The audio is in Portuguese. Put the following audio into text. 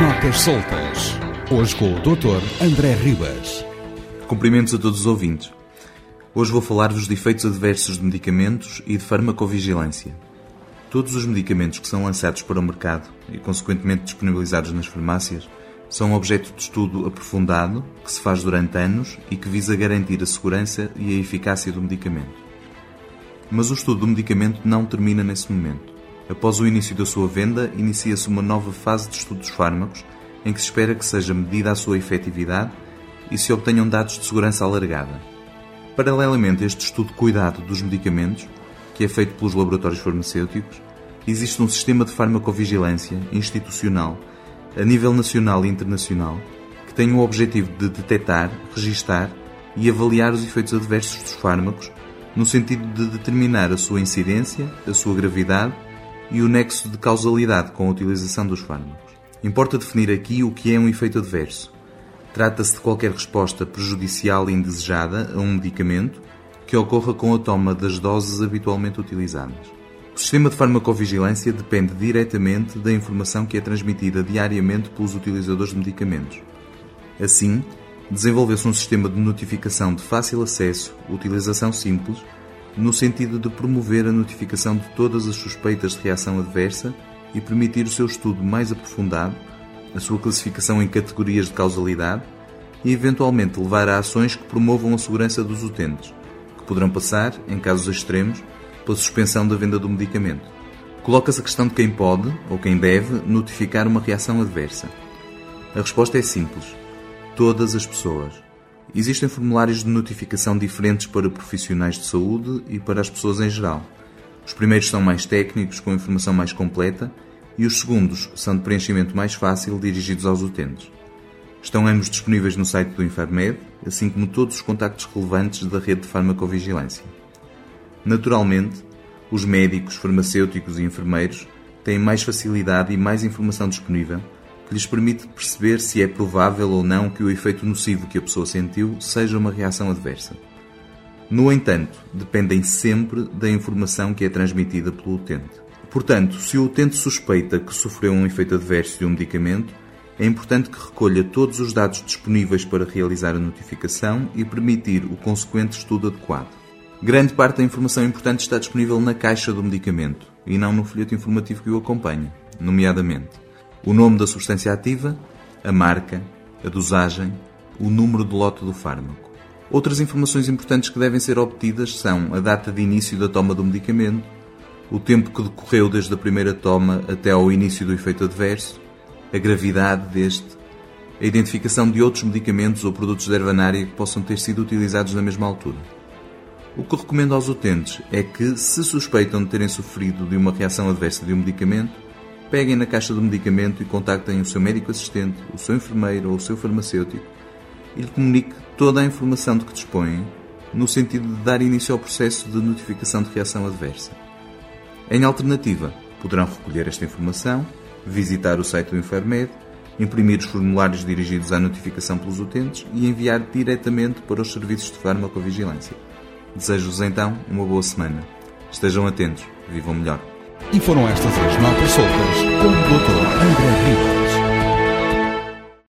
Notas soltas. Hoje com o Dr. André Ribas. Cumprimentos a todos os ouvintes. Hoje vou falar-vos de efeitos adversos de medicamentos e de farmacovigilância. Todos os medicamentos que são lançados para o mercado e consequentemente disponibilizados nas farmácias são objeto de estudo aprofundado que se faz durante anos e que visa garantir a segurança e a eficácia do medicamento. Mas o estudo do medicamento não termina nesse momento. Após o início da sua venda, inicia-se uma nova fase de estudo dos fármacos, em que se espera que seja medida a sua efetividade e se obtenham dados de segurança alargada. Paralelamente a este estudo cuidado dos medicamentos, que é feito pelos laboratórios farmacêuticos, existe um sistema de farmacovigilância institucional, a nível nacional e internacional, que tem o objetivo de detectar, registar e avaliar os efeitos adversos dos fármacos, no sentido de determinar a sua incidência, a sua gravidade e o nexo de causalidade com a utilização dos fármacos. Importa definir aqui o que é um efeito adverso. Trata-se de qualquer resposta prejudicial e indesejada a um medicamento que ocorra com a toma das doses habitualmente utilizadas. O sistema de farmacovigilância depende diretamente da informação que é transmitida diariamente pelos utilizadores de medicamentos. Assim, desenvolveu-se um sistema de notificação de fácil acesso, utilização simples, no sentido de promover a notificação de todas as suspeitas de reação adversa e permitir o seu estudo mais aprofundado, a sua classificação em categorias de causalidade e, eventualmente, levar a ações que promovam a segurança dos utentes, que poderão passar, em casos extremos, pela suspensão da venda do medicamento. Coloca-se a questão de quem pode, ou quem deve, notificar uma reação adversa. A resposta é simples. Todas as pessoas. Existem formulários de notificação diferentes para profissionais de saúde e para as pessoas em geral. Os primeiros são mais técnicos, com informação mais completa, e os segundos são de preenchimento mais fácil, dirigidos aos utentes. Estão ambos disponíveis no site do Infarmed, assim como todos os contactos relevantes da rede de farmacovigilância. Naturalmente, os médicos, farmacêuticos e enfermeiros têm mais facilidade e mais informação disponível, que lhes permite perceber se é provável ou não que o efeito nocivo que a pessoa sentiu seja uma reação adversa. No entanto, dependem sempre da informação que é transmitida pelo utente. Portanto, se o utente suspeita que sofreu um efeito adverso de um medicamento, é importante que recolha todos os dados disponíveis para realizar a notificação e permitir o consequente estudo adequado. Grande parte da informação importante está disponível na caixa do medicamento e não no folheto informativo que o acompanha, nomeadamente o nome da substância ativa, a marca, a dosagem, o número de lote do fármaco. Outras informações importantes que devem ser obtidas são a data de início da toma do medicamento, o tempo que decorreu desde a primeira toma até ao início do efeito adverso, a gravidade deste, a identificação de outros medicamentos ou produtos de ervanária que possam ter sido utilizados na mesma altura. O que recomendo aos utentes é que, se suspeitam de terem sofrido de uma reação adversa de um medicamento, peguem na caixa do medicamento e contactem o seu médico assistente, o seu enfermeiro ou o seu farmacêutico e lhe comunique toda a informação de que dispõem, no sentido de dar início ao processo de notificação de reação adversa. Em alternativa, poderão recolher esta informação, visitar o site do Infarmed, imprimir os formulários dirigidos à notificação pelos utentes e enviar diretamente para os serviços de farmacovigilância. Desejo-vos então uma boa semana. Estejam atentos, vivam melhor. E foram estas as notas soltas com o Dr. André Ribas.